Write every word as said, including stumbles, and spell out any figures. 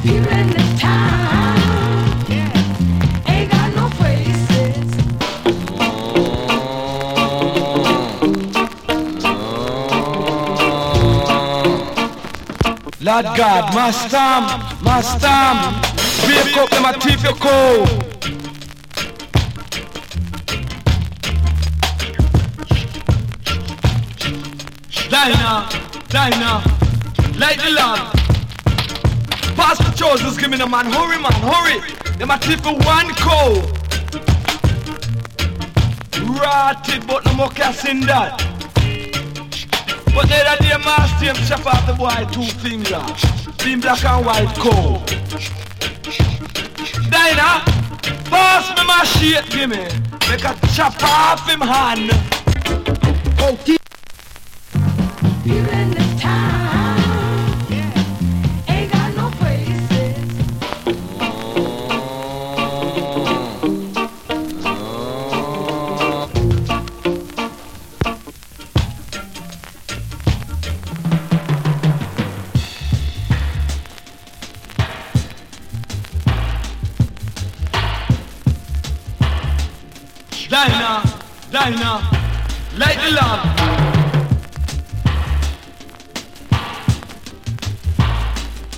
Feeling the time, ain't got no faces. Lord God, Master, Master, wake up them a thief your cold. Dinah, Dinah, light the lamp. Pass the choices, give me the man, hurry man, hurry. Them a thief for one cow. Rotted, but no more cash in that. But they that dear master him chop off the boy two fingers. Being black and white cow. Dinah, pass me my shit, give me. Make a chop off him hand. Oh, Feeling the time, ain't got no faces. Dinah, Dinah, light the lamp.